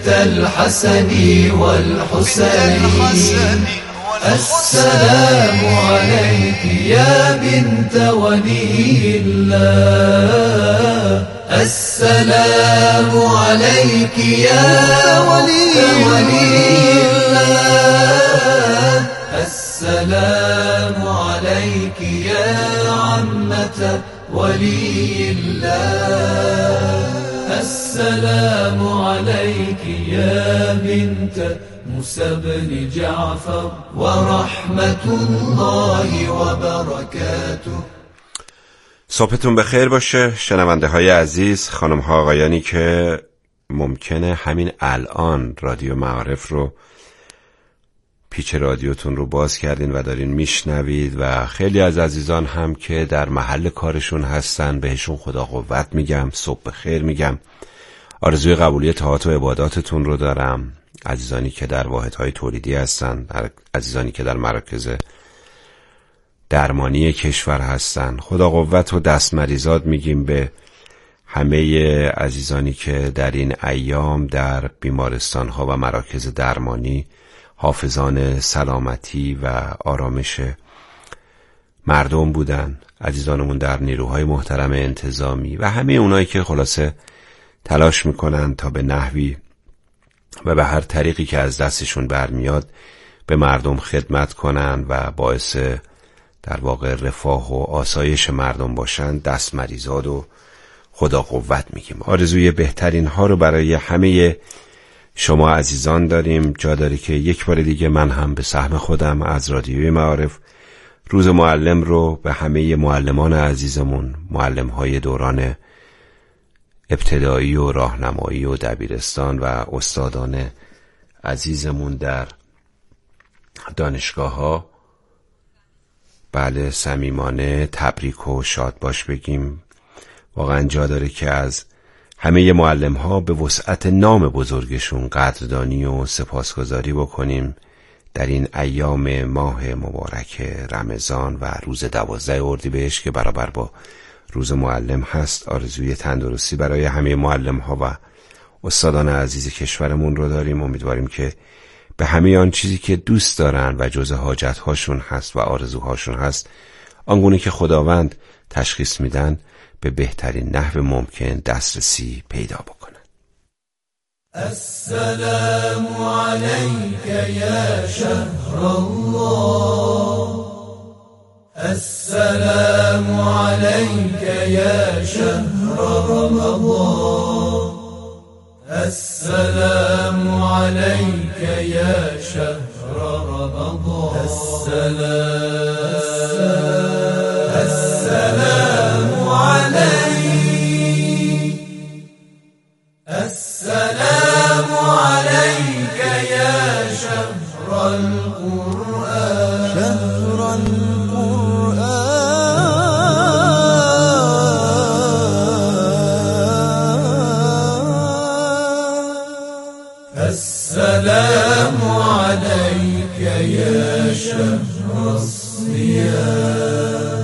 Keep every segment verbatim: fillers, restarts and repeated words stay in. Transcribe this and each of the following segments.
بنت الحسن والحسين السلام عليك يا بنت ولي الله السلام عليك يا ولي الله السلام عليك يا عمة ولي الله السلام عليك يا بنت موسى بن جعفر ورحمة الله وبركاته. صبحتون بخیر باشه شنونده های عزیز، خانم ها آقایانی که ممکنه همین الان رادیو معارف رو پیچ رادیوتون رو باز کردین و دارین میشنوید و خیلی از عزیزان هم که در محل کارشون هستن بهشون خدا قوت میگم، صبح بخیر میگم، آرزوی قبولی طاعات و عباداتتون رو دارم. عزیزانی که در واحدهای تولیدی هستن، عزیزانی که در مراکز درمانی کشور هستن، خدا قوت و دست مریزاد میگیم به همه عزیزانی که در این ایام در بیمارستان ها و مراکز درمانی حافظان سلامتی و آرامش مردم بودن، عزیزانمون در نیروهای محترم انتظامی و همه اونایی که خلاصه تلاش میکنن تا به نحوی و به هر طریقی که از دستشون برمیاد به مردم خدمت کنن و باعث در واقع رفاه و آسایش مردم باشن، دست مریزاد و خدا قوت میگیم. آرزوی بهترین ها رو برای همه شما عزیزان داریم. جا داره که یک بار دیگه من هم به سهم خودم از رادیوی معارف روز معلم رو به همه معلمان عزیزمون، معلم های دوران ابتدایی و راهنمایی و دبیرستان و استادان عزیزمون در دانشگاه ها بله صمیمانه تبریک و شاد باش بگیم. واقعا جا داره که از همه معلم ها به وسعت نام بزرگشون قدردانی و سپاسگزاری بکنیم در این ایام ماه مبارک رمضان و روز دوازده اردیبهشت که برابر با روز معلم هست. آرزوی تندرستی برای همه معلم ها و استادان عزیز کشورمون رو داریم. امیدواریم که به همه آن چیزی که دوست دارن و جز حاجت هاشون هست و آرزوهاشون هست آنگونه که خداوند تشخیص میدن به بهترین نحو ممکن دسترسی پیدا بکنن. السلام علیک یا شهر الله السلام علیک یا شهر رمضان السلام علیک یا شهر رمضان السلام علیک السلام علیک یا شهر القرآن شهر السلام عليك يا شهر الصيام.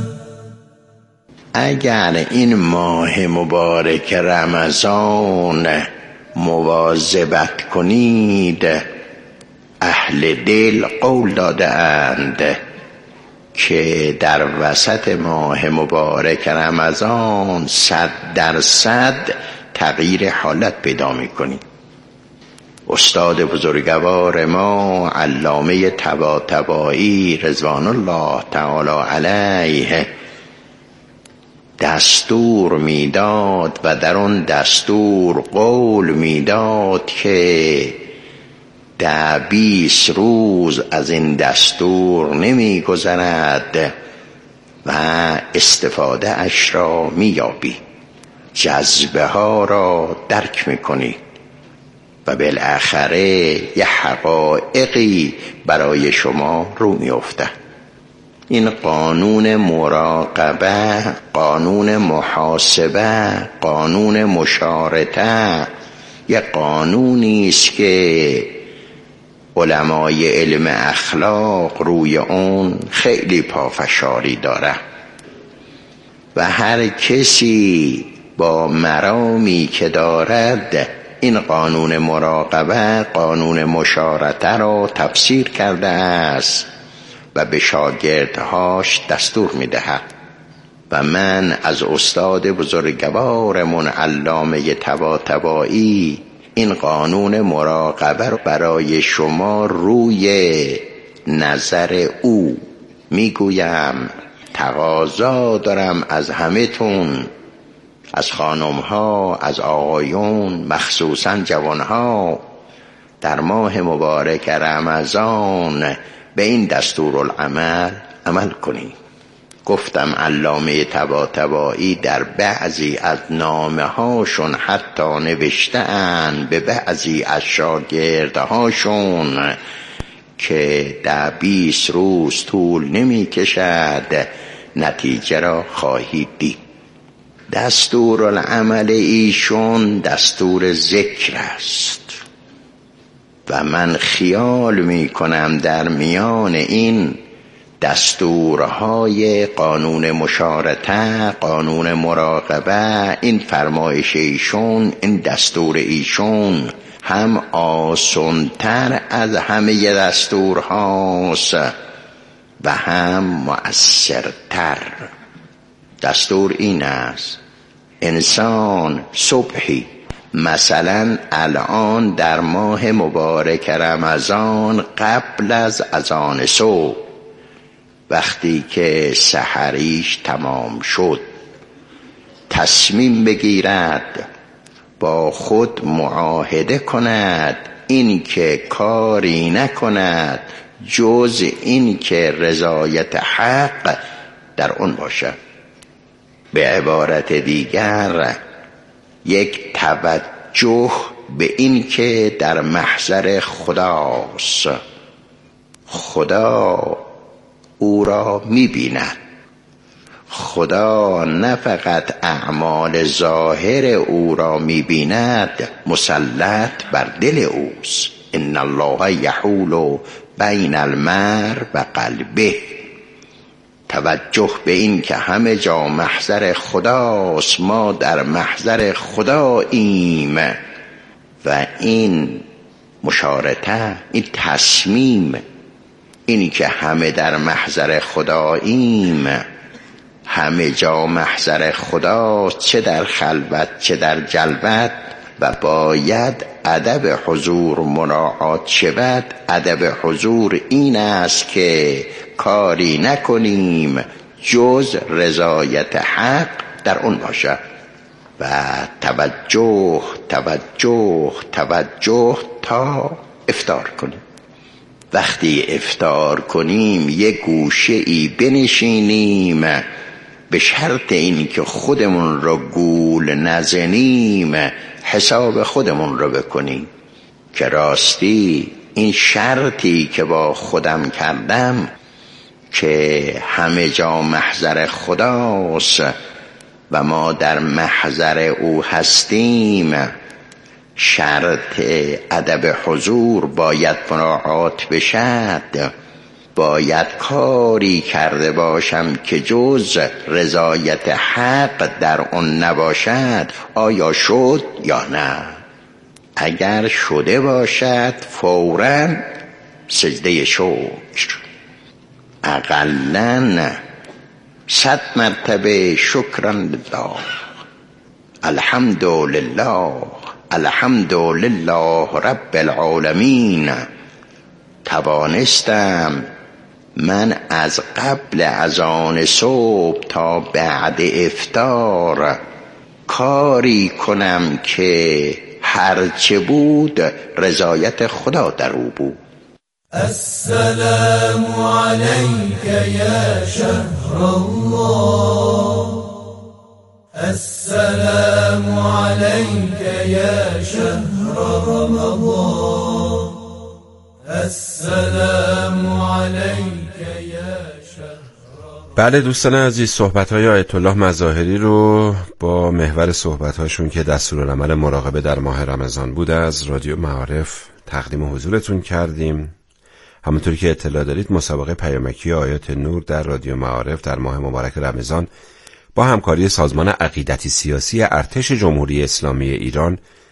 اگر این ماه مبارک رمضان مواظبت کنید، اهل دل قول داده اند که در وسط ماه مبارک رمضان صد درصد تغییر حالت پیدا میکنید. استاد بزرگوار ما علامه طباطبایی رضوان الله تعالی علیه دستور میداد و در اون دستور قول میداد که ده بیست روز از این دستور نمی گذرد و استفاده اش را میابی، جذبه ها را درک میکنی و بالاخره یه حقایقی برای شما رو میفته. این قانون مراقبه، قانون محاسبه، قانون مشارطه یه قانونی است که علمای علم اخلاق روی اون خیلی پافشاری داره و هر کسی با مرامی که دارد این قانون مراقبه قانون مشارطه را تفسیر کرده است و به شاگردهاش دستور می‌دهد. و من از استاد بزرگوارمون علامه طباطبایی این قانون مراقبه رو برای شما روی نظر او میگویم. تقاضا دارم از همه تون، از خانم ها، از آقایون، مخصوصا جوان ها، در ماه مبارک رمضان به این دستورالعمل عمل کنید. گفتم علامه طباطبایی در بعضی از نامه هاشون حتی نوشته‌اند به بعضی از شاگردهاشون که در بیست روز طول نمی کشد نتیجه را خواهید دید. دستورالعمل ایشون دستور ذکر است و من خیال می کنم در میان این دستورهای قانون مشارطه، قانون مراقبه، این فرمایش ایشون، این دستور ایشون هم آسان‌تر از همه دستورهاست و هم مؤثرتر. دستور این است انسان صبحی، مثلا الان در ماه مبارک رمضان قبل از اذان صبح، وقتی که سحریش تمام شد، تصمیم بگیرد، با خود معاهده کند این که کاری نکند جز این که رضایت حق در اون باشد. به عبارت دیگر یک توجه به این که در محضر خداست، خدا او را می‌بیند، خدا نه فقط اعمال ظاهر او را می‌بیند، مسلط بر دل اوست. ان الله یحول بین المرء و قلبه. توجه به این که همه جا محضر خداست، ما در محضر خداییم و این مشارطه، این تصمیم، اینی که همه در محضر خداییم، همه جا محضر خداست، چه در خلوت چه در جلوت، و باید ادب حضور مراعات شود. ادب حضور این است که کاری نکنیم جز رضایت حق در اون باشد و توجه توجه توجه تا افطار کنیم. وقتی افطار کنیم یک گوشه ای بنشینیم، به شرط این که خودمون رو گول نزنیم، حساب خودمون رو بکنیم که راستی این شرطی که با خودم کردم که همه جا محضر خداست و ما در محضر او هستیم، شرط ادب حضور باید مراعات بشد. باید کاری کرده باشم که جز رضایت حق در اون نباشد. آیا شد یا نه؟ اگر شده باشد فوراً سجده شکر، اقلاً صد مرتبه شکرا لله، الحمد لله، الحمد لله رب العالمین. توانستم من از قبل اذان صبح تا بعد افطار کاری کنم که هرچه بود رضایت خدا در او بود. السلام عليك يا شهر الله، السلام عليك يا شهر رمضان، السلام عليك يا شهر. بله دوستان عزیز، صحبت‌های آیت الله مظاهری رو با محور صحبت‌هاشون که دستورالعمل مراقبه در ماه رمضان بود از رادیو معارف تقدیم حضورتون کردیم. همونطوری که اطلاع دارید مسابقه پیامکی آیات نور در رادیو معارف در ماه مبارک رمضان با همکاری سازمان عقیدتی سیاسی ارتش جمهوری اسلامی ایران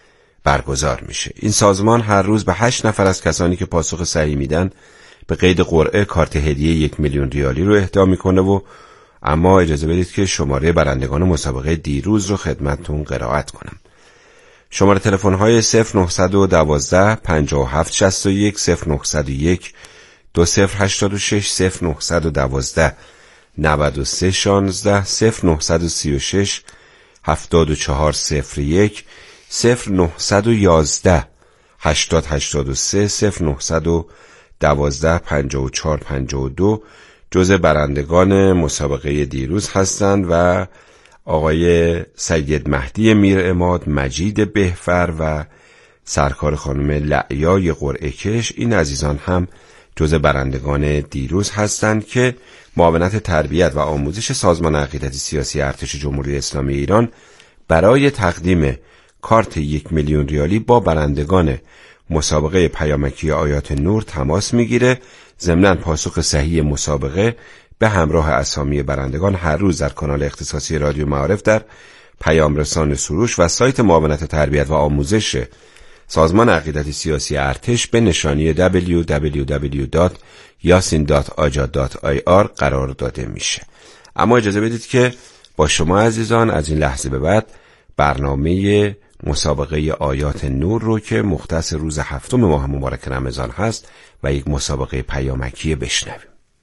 برگزار میشه. این سازمان هر روز به هشت نفر از کسانی که پاسخ صحیح میدن به قید قرعه کارت هدیه یک میلیون ریالی رو اهدا میکنه و اما اجازه بدید که شماره برندگان مسابقه دیروز رو خدمتتون قرائت کنم. شماره تلفن های صفر نه یک دو پنجاه و هفت شصت و یک، صفر نه صفر یک دو صفر هشتاد و شش، صفر نه یک دو نود و سه شانزده، صفر نه سه شش هفتاد و چهار صفر یک، صفر نه یک یک هشتاد هشتاد و سه، صفر نه یک دو پنجاه و چهار پنجاه و دو جزء برندگان مسابقه دیروز هستند و آقای سید مهدی میرعماد، مجید بهفر و سرکار خانم لعیای قرعه کش. این عزیزان هم جزء برندگان دیروز هستند که معاونت تربیت و آموزش سازمان عقیدتی سیاسی ارتش جمهوری اسلامی ایران برای تقدیم کارت یک میلیون ریالی با برندگان مسابقه پیامکی آیات نور تماس میگیره. ضمناً پاسخ صحیح مسابقه به همراه اسامی برندگان هر روز در کانال اختصاصی رادیو معارف در پیام رسان سروش و سایت معاونت تربیت و آموزش سازمان عقیدتی سیاسی ارتش به نشانی دبلیو دبلیو دبلیو دات یاسین دات آجا دات آی آر قرار داده میشه. اما اجازه بدید که با شما عزیزان از این لحظه به بعد برنامه مسابقه آیات نور رو که مختص روز هفتم ماه مبارک رمضان هست و یک مسابقه پیامکی بشنویم.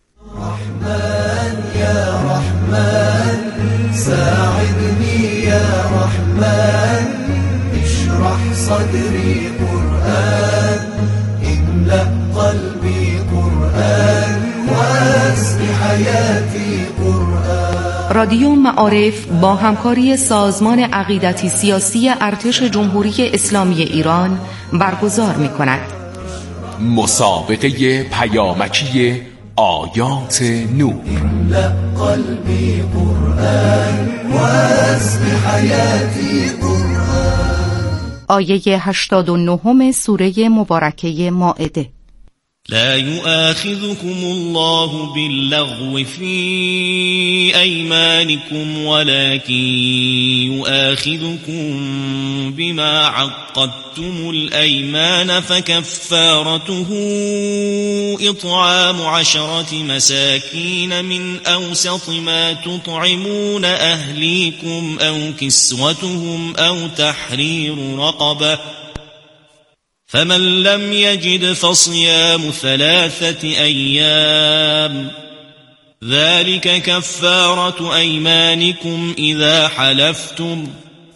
رحمن یا رحمن ساعدنی یا رحمن اشرح صدری قرآن املأ قلبی قرآن واسق حیاتی قرآن. رادیو معارف با همکاری سازمان عقیدتی سیاسی ارتش جمهوری اسلامی ایران برگزار می کند. مسابقه پیامکی آیات نور. املأ قلبی قرآن واسق حیاتی قرآن. آیه هشتاد و نه سوره مبارکه مائده. لا يؤاخذكم الله باللغو في أيمانكم ولكن يؤاخذكم بما عقدتم الأيمان فكفارته إطعام عشرة مساكين من أوسط ما تطعمون أهليكم أو كسوتهم أو تحرير رقبة فمن لم يجد فصيام ثلاثة أيام ذلك كفارة أيمانكم إذا حلفتم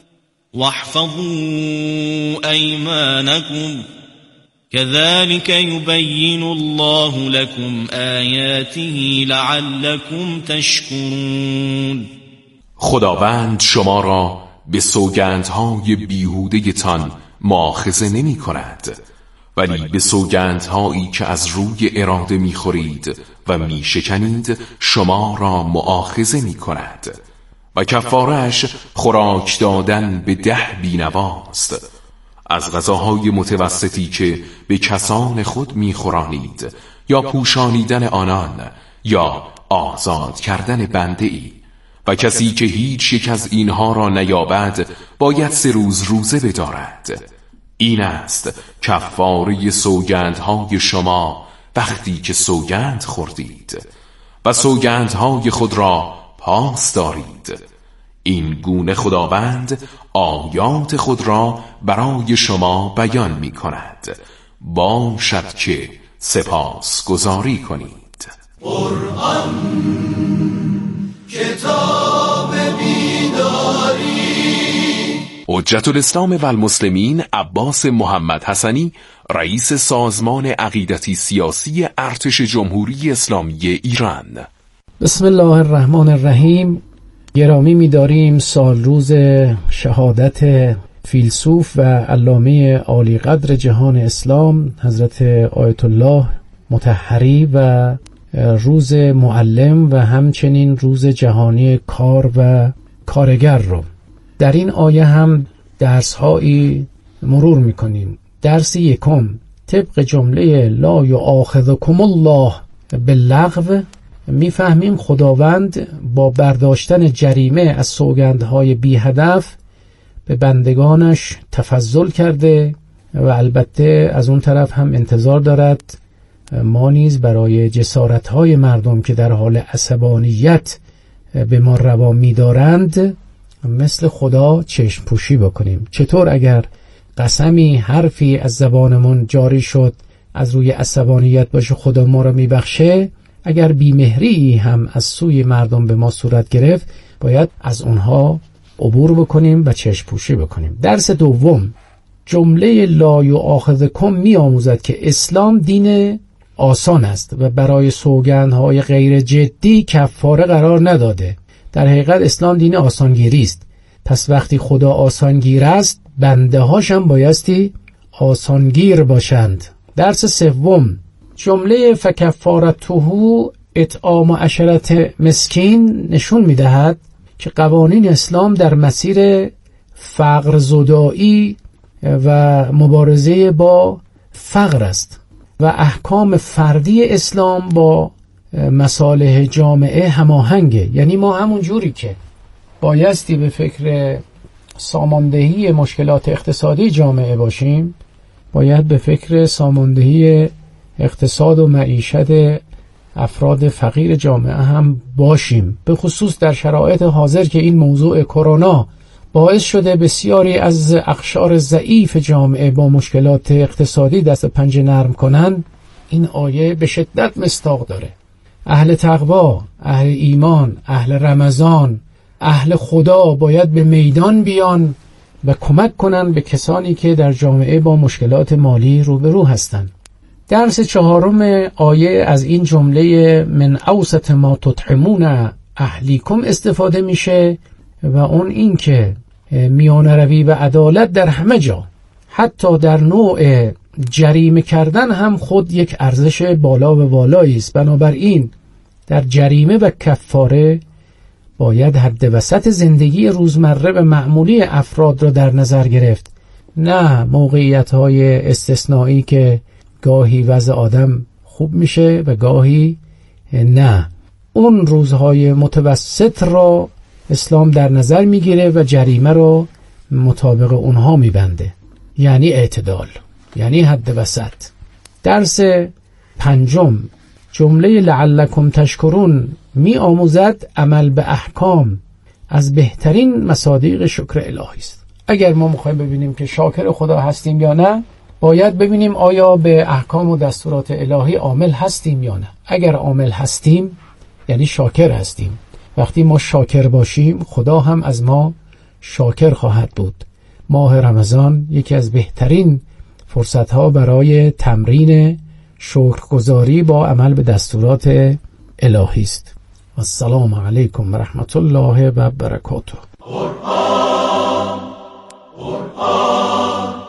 واحفظوا أيمانكم كذلك يبين الله لكم آياته لعلكم تشكرون. خداوند شما را به سوگندهای بیهوده تان مؤاخذه نمی کند، ولی به سوگندهایی که از روی اراده می خورید و می شکنید شما را مؤاخذه می کند و کفارش خوراک دادن به ده بینواست از غذاهای متوسطی که به کسان خود می خورانید یا پوشانیدن آنان یا آزاد کردن بنده ای. و کسی که هیچ یک از اینها را نیابد باید سه روز روزه بدارد. این است کفاره سوگندهای شما وقتی که سوگند خوردید و سوگندهای خود را پاس دارید. این گونه خداوند آیات خود را برای شما بیان می کند. باشد که سپاس گزاری کنید. قرآن کتاب بیداری. حجت الاسلام و المسلمین عباس محمد حسنی، رئیس سازمان عقیدتی سیاسی ارتش جمهوری اسلامی ایران. بسم الله الرحمن الرحیم. گرامی می‌داریم سال روز شهادت فیلسوف و علامه عالی قدر جهان اسلام حضرت آیت الله مطهری و روز معلم و همچنین روز جهانی کار و کارگر رو در این آیه هم درس‌هایی مرور می‌کنیم. درس یکم طبق جمله لا یؤاخذکم الله باللغو میفهمیم خداوند با برداشتن جریمه از سوگندهای بی هدف به بندگانش تفضل کرده و البته از اون طرف هم انتظار دارد ما نیز برای جسارت‌های مردم که در حال عصبانیت به ما روا می‌دارند مثل خدا چشم پوشی بکنیم. چطور اگر قسمی حرفی از زبانمون جاری شد از روی عصبانیت باشه خدا ما را میبخشه، اگر بیمهری هم از سوی مردم به ما صورت گرفت باید از اونها عبور بکنیم و چشم پوشی بکنیم. درس دوم، جمله لا یؤاخذکم می آموزد که اسلام دین آسان است و برای سوگندهای غیر جدی کفاره قرار نداده. در حقیقت اسلام دین آسانگیری است. پس وقتی خدا آسانگیر است بنده هاشم بایستی آسانگیر باشند. درس سوم، جمله فکفارته اطعام عشرة مسکین نشون می‌دهد که قوانین اسلام در مسیر فقر زدایی و مبارزه با فقر است و احکام فردی اسلام با مصالح جامعه هماهنگه. یعنی ما همون جوری که بایستی به فکر ساماندهی مشکلات اقتصادی جامعه باشیم، باید به فکر ساماندهی اقتصاد و معیشت افراد فقیر جامعه هم باشیم، به خصوص در شرایط حاضر که این موضوع کرونا باعث شده بسیاری از اقشار ضعیف جامعه با مشکلات اقتصادی دست پنجه نرم کنن. این آیه به شدت مصداق داره. اهل تقوا، اهل ایمان، اهل رمضان، اهل خدا باید به میدان بیان و کمک کنن به کسانی که در جامعه با مشکلات مالی روبرو هستند. درس چهارم آیه از این جمله من اوسط ما تطعمون اهلیکم استفاده میشه و اون این که میانه روی و عدالت در همه جا، حتی در نوع جریمه کردن هم خود یک ارزش بالا و والایی است. بنابراین در جریمه و کفاره باید حد وسط زندگی روزمره و معمولی افراد را در نظر گرفت، نه موقعیت‌های استثنایی که گاهی وضع آدم خوب میشه و گاهی نه. اون روزهای متوسط را اسلام در نظر میگیره و جریمه رو مطابق اونها میبنده، یعنی اعتدال، یعنی حد وسط. درس پنجم، جمله لعلکم تشکرون می آموزد عمل به احکام از بهترین مصادیق شکر الهی است. اگر ما میخوایم ببینیم که شاکر خدا هستیم یا نه، باید ببینیم آیا به احکام و دستورات الهی عامل هستیم یا نه. اگر عامل هستیم یعنی شاکر هستیم. وقتی ما شاکر باشیم خدا هم از ما شاکر خواهد بود. ماه رمضان یکی از بهترین فرصتها برای تمرین شکرگزاری با عمل به دستورات الهی است. السلام علیکم و رحمت الله و برکاته. قرآن قرآن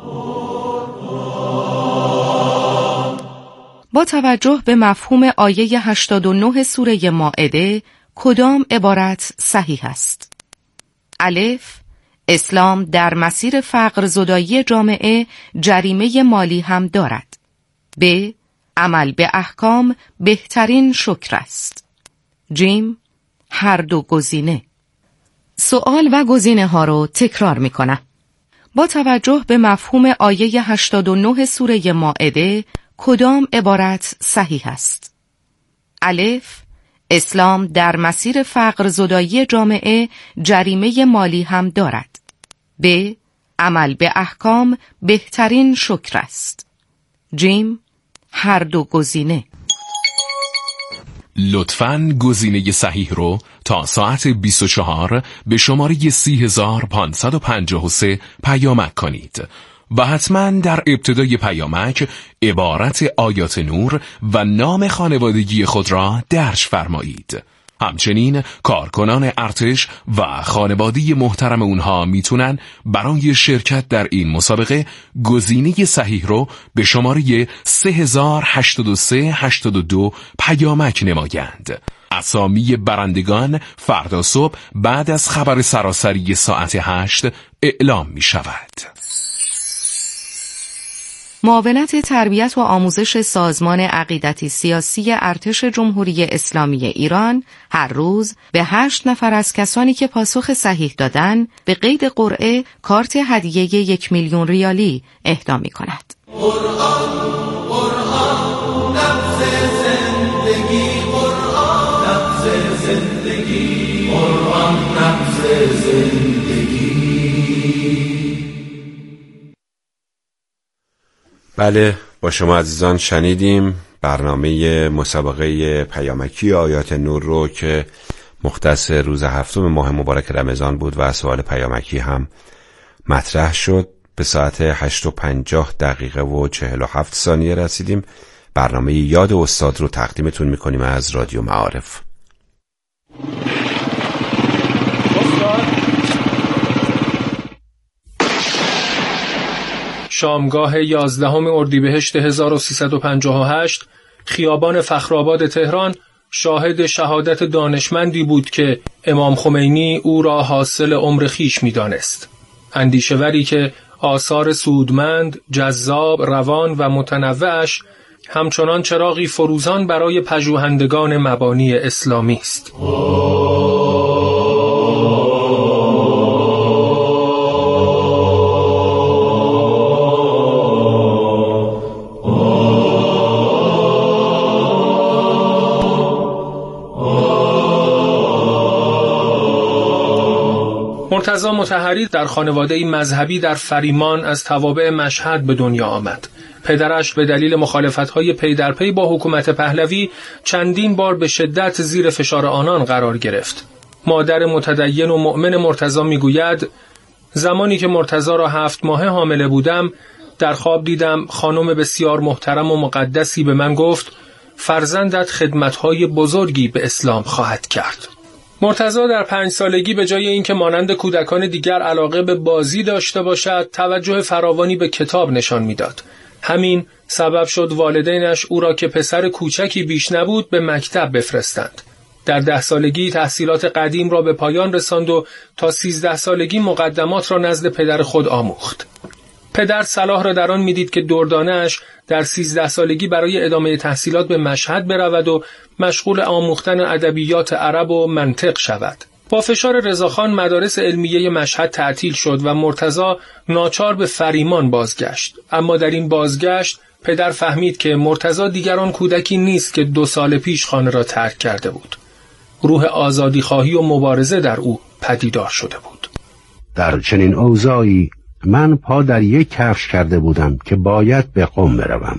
با توجه به مفهوم آیه هشتاد و نه سوره مائده کدام عبارت صحیح است؟ الف، اسلام در مسیر فقر زدایی جامعه جریمه مالی هم دارد. ب، عمل به احکام بهترین شکر است. جیم، هر دو گزینه. سوال و گزینه ها رو تکرار می کنم. با توجه به مفهوم آیه هشتاد و نه سوره مائده کدام عبارت صحیح است؟ الف، اسلام در مسیر فقر زدایی جامعه جریمه مالی هم دارد. ب، عمل به احکام بهترین شکر است. جیم، هر دو گزینه. لطفاً گزینه صحیح رو تا ساعت بیست و چهار به شماره سی هزار پانصد و پنجاه و سه پیامک کنید و حتما در ابتدای پیامک عبارت آیات نور و نام خانوادگی خود را درج فرمایید. همچنین کارکنان ارتش و خانواده محترم اونها میتونن برای شرکت در این مسابقه گزینه صحیح رو به شماره سه هزار هشتاد و سه هشتاد و دو پیامک نمایند. اسامی برندگان فردا صبح بعد از خبر سراسری ساعت هشت اعلام می شود. معاونت تربیت و آموزش سازمان عقیدتی سیاسی ارتش جمهوری اسلامی ایران هر روز به هشت نفر از کسانی که پاسخ صحیح دادن به قید قرعه کارت هدیه یک میلیون ریالی اهدا می‌کند. قرآن قرآن نبض زندگی، قرآن نبض زندگی، قرآن نبض زندگی. بله، با شما عزیزان شنیدیم برنامه مسابقه پیامکی آیات نور رو که مختص روز هفتم ماه مبارک رمضان بود و سوال پیامکی هم مطرح شد. به ساعت هشت و پنجاه دقیقه و چهل و هفت ثانیه رسیدیم. برنامه یاد استاد رو تقدیمتون میکنیم از رادیو معارف. شامگاه یازدهم اردیبهشت هزار و سیصد و پنجاه و هشت خیابان فخرآباد تهران شاهد شهادت دانشمندی بود که امام خمینی او را حاصل عمر خویش می‌دانست. اندیشه‌وری که آثار سودمند، جذاب، روان و متنوعش همچنان چراغی فروزان برای پژوهندگان مبانی اسلامی است. مرتضی مطهری در خانواده مذهبی در فریمان از توابع مشهد به دنیا آمد. پدرش به دلیل مخالفت‌های پی در پی با حکومت پهلوی چندین بار به شدت زیر فشار آنان قرار گرفت. مادر متدین و مؤمن مرتضی میگوید زمانی که مرتضی را هفت ماهه حامله بودم در خواب دیدم خانم بسیار محترم و مقدسی به من گفت فرزندت خدمت‌های بزرگی به اسلام خواهد کرد. مرتضی در پنج سالگی به جای اینکه مانند کودکان دیگر علاقه به بازی داشته باشد، توجه فراوانی به کتاب نشان میداد. همین سبب شد والدینش او را که پسر کوچکی بیش نبود به مکتب بفرستند. در ده سالگی تحصیلات قدیم را به پایان رساند و تا سیزده سالگی مقدمات را نزد پدر خود آموخت. پدر صلاح را در آن میدید که دردانه‌اش در سیزده سالگی برای ادامه تحصیلات به مشهد برود و مشغول آموختن ادبیات عرب و منطق شود. با فشار رضاخان مدارس علمیه مشهد تعطیل شد و مرتضی ناچار به فریمان بازگشت. اما در این بازگشت پدر فهمید که مرتضی دیگر آن کودکی نیست که دو سال پیش خانه را ترک کرده بود. روح آزادیخواهی و مبارزه در او پدیدار شده بود. در چنین اوضاعی من پا در یک کفش کرده بودم که باید به قم بروم.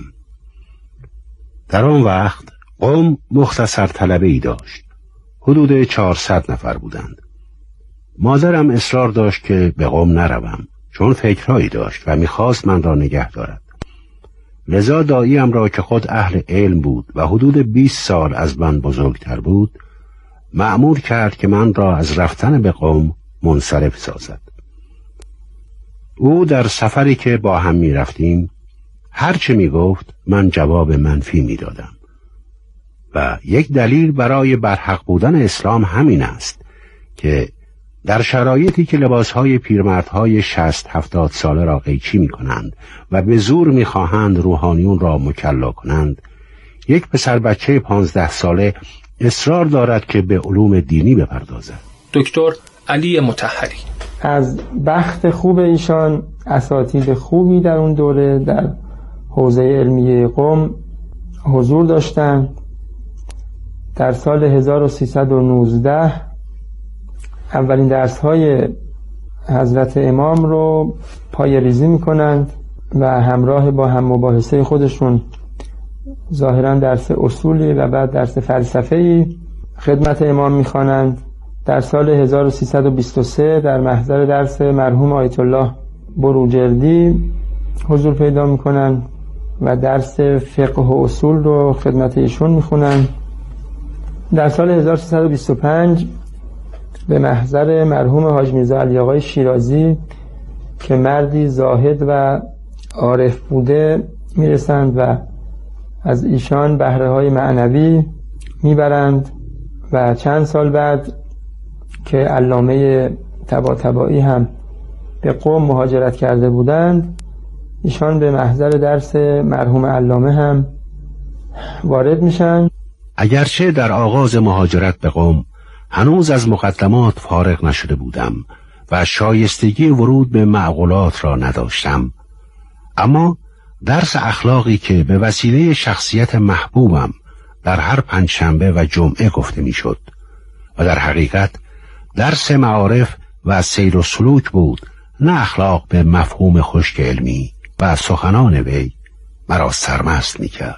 در آن وقت قم مختصر طلبه ای داشت. حدود چهارصد نفر بودند. مادرم اصرار داشت که به قم نروم چون فکرهایی داشت و میخواست من را نگه دارد. لذا داییم را که خود اهل علم بود و حدود بیست سال از من بزرگتر بود مأمور کرد که من را از رفتن به قم منصرف سازد. او در سفری که با هم می رفتیم هرچه می گفت من جواب منفی می دادم و یک دلیل برای برحق بودن اسلام همین است که در شرایطی که لباسهای پیرمردهای شصت هفتاد ساله را قیچی می کنند و به زور می خواهند روحانیون را مکلا کنند، یک پسر بچه پانزده ساله اصرار دارد که به علوم دینی بپردازد. دکتر علی مطهری از بخت خوب ایشان اساتید خوبی در اون دوره در حوزه علمیه قم حضور داشتند. در سال هزار و سیصد و نوزده اولین درس‌های حضرت امام رو پای ریزی می‌کنند و همراه با هم مباحثه خودشون ظاهراً درس اصولی و بعد درس فلسفه‌ای خدمت امام می‌خوانند. در سال هزار و سیصد و بیست و سه در محضر درس مرحوم آیت الله بروجردی حضور پیدا می‌کنند و درس فقه و اصول رو خدمت ایشون می‌خونند. در سال هزار و سیصد و بیست و پنج به محضر مرحوم حاج میرزا علی آقای شیرازی که مردی زاهد و عارف بوده میرسند و از ایشان بهره‌های معنوی میبرند و چند سال بعد که علامه طباطبایی هم به قم مهاجرت کرده بودند ایشان به محضر درس مرحوم علامه هم وارد میشن. اگرچه در آغاز مهاجرت به قم هنوز از مقدمات فارغ نشده بودم و شایستگی ورود به معقولات را نداشتم، اما درس اخلاقی که به وسیله شخصیت محبوبم در هر پنجشنبه و جمعه گفته میشد و در حقیقت درس معارف و سیر و سلوک بود، نه اخلاق به مفهوم خشک علمی، و سخنان وی مرا سرمست میکرد.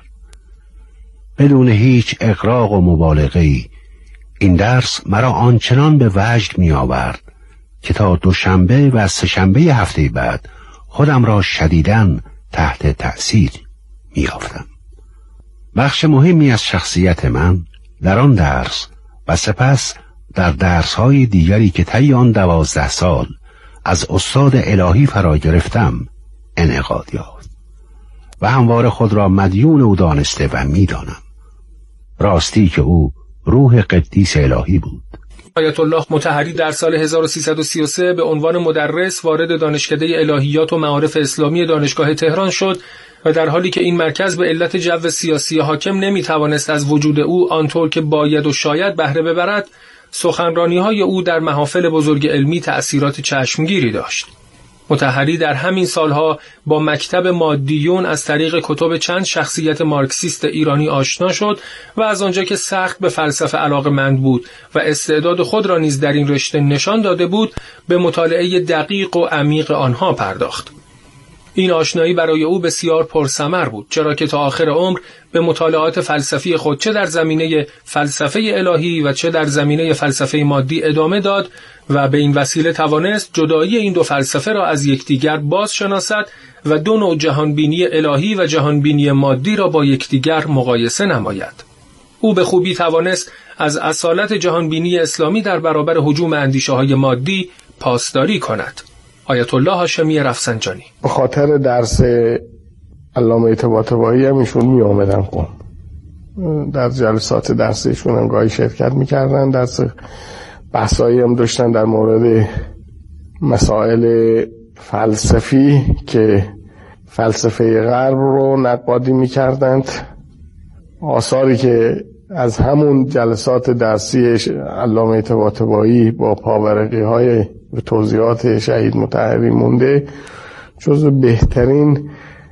بدون هیچ اغراق و مبالغه‌ای این درس مرا آنچنان به وجد می آورد که تا دوشنبه و سه‌شنبه هفته بعد خودم را شدیداً تحت تأثیر می یافتم. بخش مهمی از شخصیت من در آن درس و سپس در درس‌های دیگری که طی آن دوازده سال از استاد الهی فرا گرفتم انعقاد یافت و همواره خود را مدیون او دانسته و می دانم. راستی که او روح قدیس الهی بود. آیت الله مطهری در سال هزار و سیصد و سی و سه به عنوان مدرس وارد دانشکده الهیات و معارف اسلامی دانشگاه تهران شد و در حالی که این مرکز به علت جو سیاسی حاکم نمیتوانست از وجود او آنطور که باید و شاید بهره ببرد، سخنرانی‌های او در محافل بزرگ علمی تأثیرات چشمگیری داشت. مطهری در همین سالها با مکتب مادیون از طریق کتب چند شخصیت مارکسیست ایرانی آشنا شد و از آنجا که سخت به فلسفه علاقه‌مند بود و استعداد خود را نیز در این رشته نشان داده بود، به مطالعه دقیق و عمیق آنها پرداخت. این آشنایی برای او بسیار پرثمر بود، چرا که تا آخر عمر به مطالعات فلسفی خود چه در زمینه فلسفه الهی و چه در زمینه فلسفه مادی ادامه داد و به این وسیله توانست جدایی این دو فلسفه را از یکدیگر باز شناسد و دو نوع جهانبینی الهی و جهانبینی مادی را با یکدیگر مقایسه نماید. او به خوبی توانست از اصالت جهانبینی اسلامی در برابر هجوم اندیشه‌های مادی پاسداری کند. آیت الله هاشمی رفسنجانی. به خاطر درس علامه طباطبایی هم ایشون می آمدن قم، در جلسات درسیشون هم گاهی شرکت می کردن. درس بحثایی هم داشتن در مورد مسائل فلسفی که فلسفه غرب رو نقادی می کردند. آثاری که از همون جلسات درسی علامه طباطبایی با پاورقی های و توضیحات شهید مطهری مونده، جزو بهترین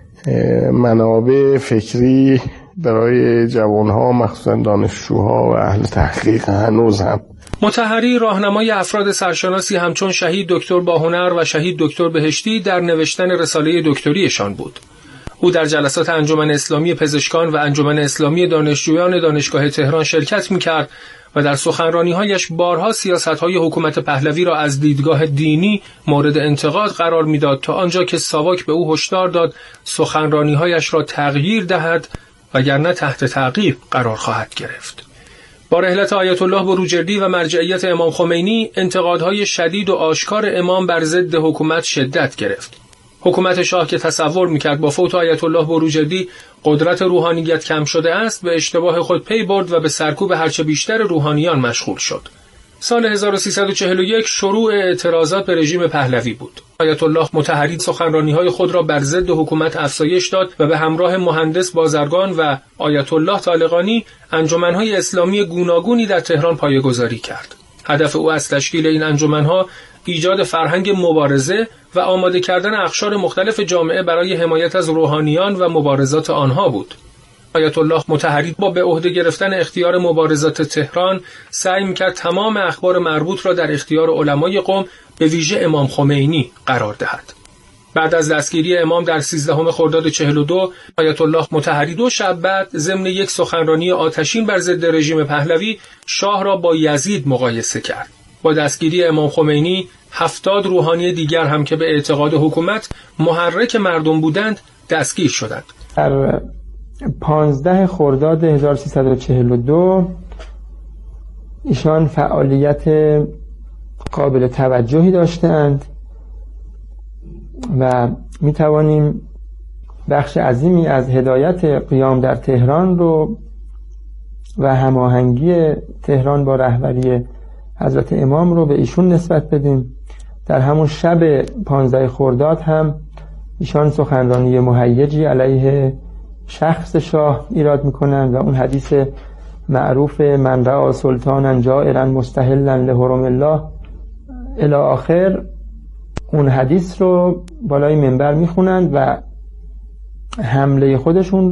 منابع فکری برای جوانها، مخصوصا دانشجوها و اهل تحقیق هنوز هم. مطهری راهنمای افراد سرشناسی همچون شهید دکتر باهنر و شهید دکتر بهشتی در نوشتن رساله دکتریشان بود. او در جلسات انجمن اسلامی پزشکان و انجمن اسلامی دانشجویان دانشگاه تهران شرکت می‌کرد و در سخنرانی‌هایش بارها سیاست‌های حکومت پهلوی را از دیدگاه دینی مورد انتقاد قرار می‌داد، تا آنجا که ساواک به او هشدار داد سخنرانی‌هایش را تغییر دهد وگرنه تحت تعقیب قرار خواهد گرفت. با رحلت آیت الله بروجردی و مرجعیت امام خمینی، انتقادهای شدید و آشکار امام بر ضد حکومت شدت گرفت. حکومت شاه که تصور میکرد با فوت آیت الله بروجردی قدرت روحانیت کم شده است، به اشتباه خود پی برد و به سرکوب هرچه بیشتر روحانیان مشغول شد. سال هزار و سیصد و چهل و یک شروع اعتراضات به رژیم پهلوی بود. آیت الله مطهری سخنرانی‌های خود را بر ضد حکومت افزایش داد و به همراه مهندس بازرگان و آیت الله طالقانی انجمن‌های اسلامی گوناگونی در تهران پایه‌گذاری کرد. هدف او از تشکیل این انجمن‌ها ایجاد فرهنگ مبارزه و آماده کردن اقشار مختلف جامعه برای حمایت از روحانیان و مبارزات آنها بود. آیت الله مطهری با به عهده گرفتن اختیار مبارزات تهران سعی می‌کرد تمام اخبار مربوط را در اختیار علمای قم به ویژه امام خمینی قرار دهد. بعد از دستگیری امام در سیزدهم خرداد چهل و دو، آیت الله مطهری دو شب بعد ضمن یک سخنرانی آتشین بر ضد رژیم پهلوی شاه را با یزید مقایسه کرد. با دستگیری امام خمینی هفتاد روحانی دیگر هم که به اعتقاد حکومت محرک مردم بودند دستگیر شدند. در پانزده خرداد هزار و سیصد و چهل و دو ایشان فعالیت قابل توجهی داشتند و می توانیم بخش عظیمی از هدایت قیام در تهران رو و هماهنگی تهران با رهبری حضرت امام رو به ایشون نسبت بدیم. در همون شب پانزده خرداد هم ایشان سخنرانی مهیجی علیه شخص شاه ایراد میکنن و اون حدیث معروف من رأى سلطانا جائرا مستحلا لحرم الله الی آخر، اون حدیث رو بالای منبر میخونن و حمله خودشون